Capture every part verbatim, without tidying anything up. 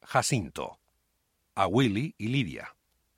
Jacinto, a Willy y Lidia.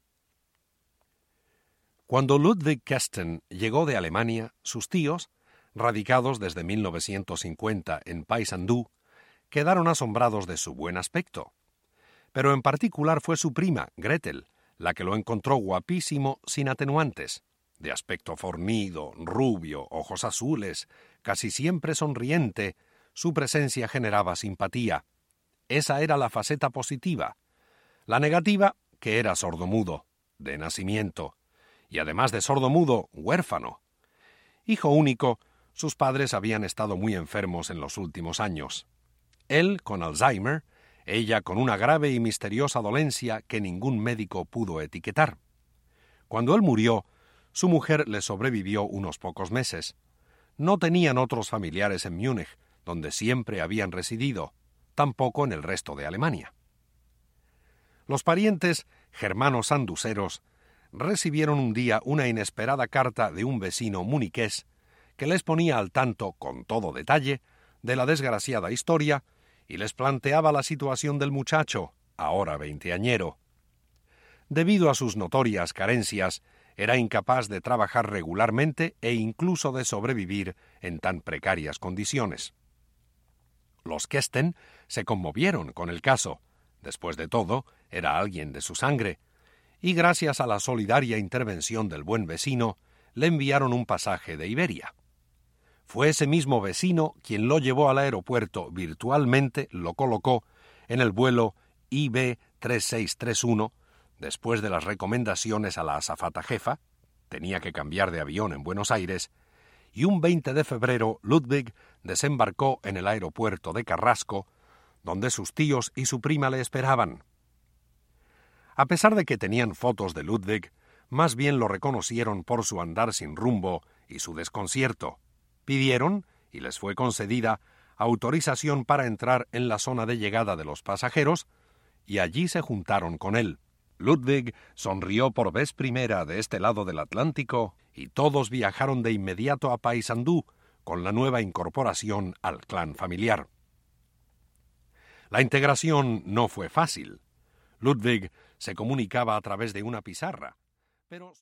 Cuando Ludwig Kästen llegó de Alemania, sus tíos, radicados desde mil novecientos cincuenta en Paysandú, quedaron asombrados de su buen aspecto. Pero en particular fue su prima, Gretel, la que lo encontró guapísimo sin atenuantes, de aspecto fornido, rubio, ojos azules, casi siempre sonriente. Su presencia generaba simpatía. Esa era la faceta positiva. La negativa, que era sordomudo, de nacimiento, y además de sordomudo, huérfano. Hijo único, sus padres habían estado muy enfermos en los últimos años. Él con Alzheimer, ella con una grave y misteriosa dolencia que ningún médico pudo etiquetar. Cuando él murió, su mujer le sobrevivió unos pocos meses. No tenían otros familiares en Múnich, donde siempre habían residido, tampoco en el resto de Alemania. Los parientes germanos anduseros recibieron un día una inesperada carta de un vecino muniqués que les ponía al tanto, con todo detalle, de la desgraciada historia y les planteaba la situación del muchacho, ahora veinteañero. Debido a sus notorias carencias, era incapaz de trabajar regularmente e incluso de sobrevivir en tan precarias condiciones. Los Kästen se conmovieron con el caso. Después de todo, era alguien de su sangre, y gracias a la solidaria intervención del buen vecino, le enviaron un pasaje de Iberia. Fue ese mismo vecino quien lo llevó al aeropuerto, virtualmente lo colocó en el vuelo I B tres seis tres uno, después de las recomendaciones a la azafata jefa, tenía que cambiar de avión en Buenos Aires, y un veinte de febrero Ludwig desembarcó en el aeropuerto de Carrasco, donde sus tíos y su prima le esperaban. A pesar de que tenían fotos de Ludwig, más bien lo reconocieron por su andar sin rumbo y su desconcierto. Pidieron, y les fue concedida, autorización para entrar en la zona de llegada de los pasajeros, y allí se juntaron con él. Ludwig sonrió por vez primera de este lado del Atlántico, y todos viajaron de inmediato a Paysandú con la nueva incorporación al clan familiar. La integración no fue fácil. Ludwig se comunicaba a través de una pizarra, pero